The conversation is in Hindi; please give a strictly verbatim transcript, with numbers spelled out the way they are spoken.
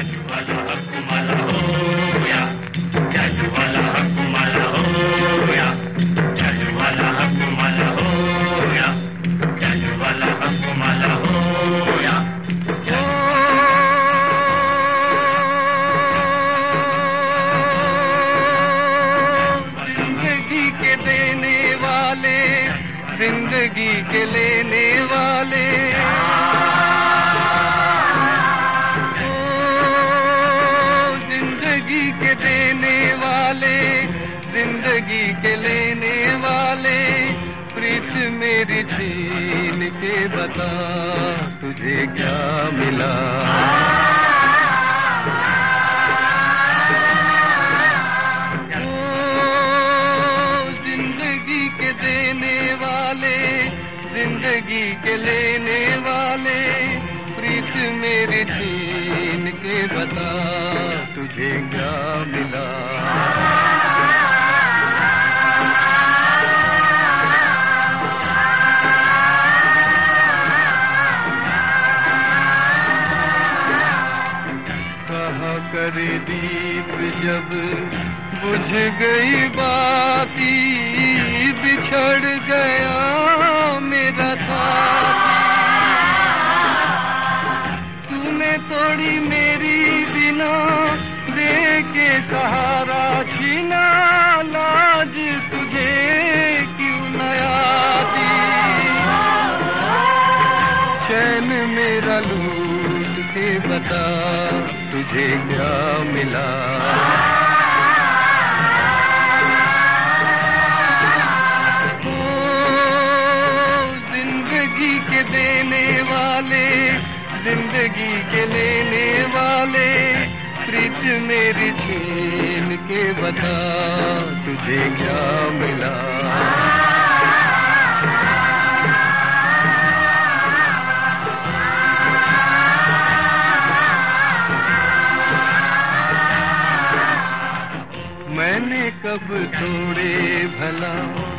जिंदगी के लेने वाले, ओ जिंदगी के देने वाले, जिंदगी के लेने वाले, प्रीत मेरी छीन के बता तुझे क्या मिला। जिंदगी के लेने वाले, प्रीत मेरी छीन के बता तुझे क्या मिला। कहा करे दीप जब बुझ गई बाती, बिछड़ गया मेरा साथी। तूने तोड़ी मेरी बिना दे के सहारा छीना, लाज तुझे क्यों न आती। चैन मेरा लूट के बता तुझे क्या मिला। देने वाले, जिंदगी के लेने वाले, प्रीत मेरी छीन के बता तुझे क्या मिला। मैंने कब तोड़े भला